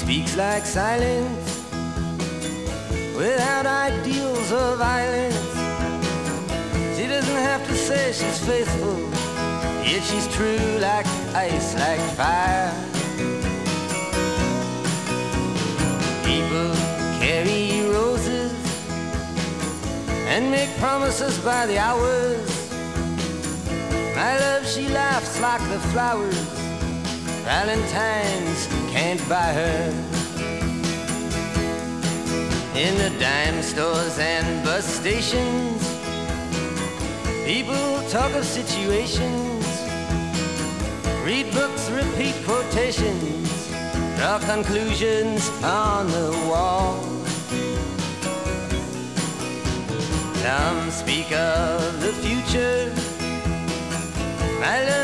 speaks like silence, without ideals of violence. She doesn't have to say she's faithful, yet she's true like ice, like fire. People carry roses and make promises by the hours. My love, she laughs like the flowers Valentine's can't buy her. In the dime stores and bus stations, people talk of situations, read books, repeat quotations, draw conclusions on the wall. Some speak of the future. My love